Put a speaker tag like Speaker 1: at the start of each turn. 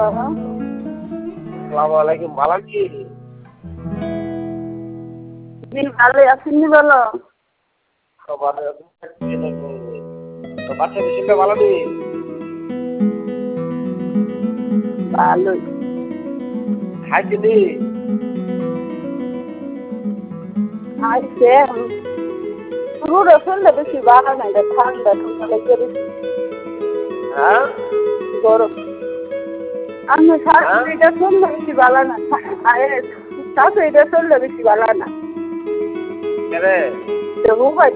Speaker 1: আসসালামু আলাইকুম, ভালো আছি?
Speaker 2: ভালো আছেন বলো।
Speaker 1: ভালো আছি। তো বাচ্চা বিষয়টা ভালো নেই?
Speaker 2: ভালোই
Speaker 1: খাইছি নি?
Speaker 2: আইসে পুরো শুনলে বেশি ভালো নাই, ঠান্ডা ঠান্ডা লেগে বেশি
Speaker 1: হ্যাঁ
Speaker 2: গরম। আমি শাশুড়িটা শুনলে বেশি ভালো না, শাশুড়িটা শুনলে বেশি ভালো না।
Speaker 1: কেরে?
Speaker 2: তো